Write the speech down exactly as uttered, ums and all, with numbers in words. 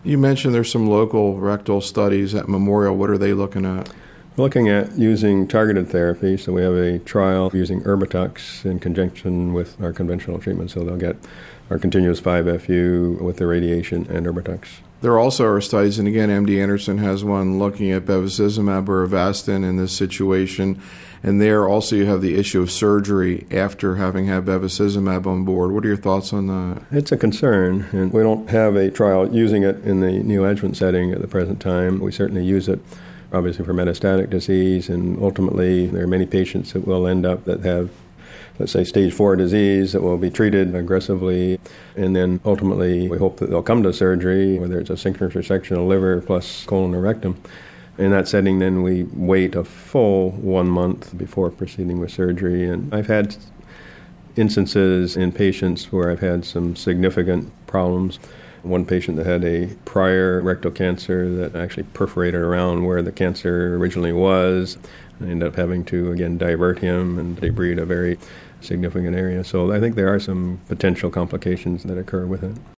You mentioned there's some local rectal studies at Memorial. What are they looking at? We're looking at using targeted therapy. So we have a trial using Erbitux in conjunction with our conventional treatment. So they'll get our continuous five F U with the radiation and Erbitux. There also are studies, and again, M D Anderson has one looking at bevacizumab or Avastin in this situation. And there also you have the issue of surgery after having had bevacizumab on board. What are your thoughts on that? It's a concern, and we don't have a trial using it in the neoadjuvant setting at the present time. We certainly use it, obviously, for metastatic disease, and ultimately there are many patients that will end up that have, let's say, stage four disease that will be treated aggressively, and then ultimately we hope that they'll come to surgery, whether it's a synchronous resection of liver plus colon or rectum. In that setting, then we wait a full one month before proceeding with surgery. And I've had instances in patients where I've had some significant problems. One patient that had a prior rectal cancer that actually perforated around where the cancer originally was. I ended up having to, again, divert him and debride a very significant area. So I think there are some potential complications that occur with it.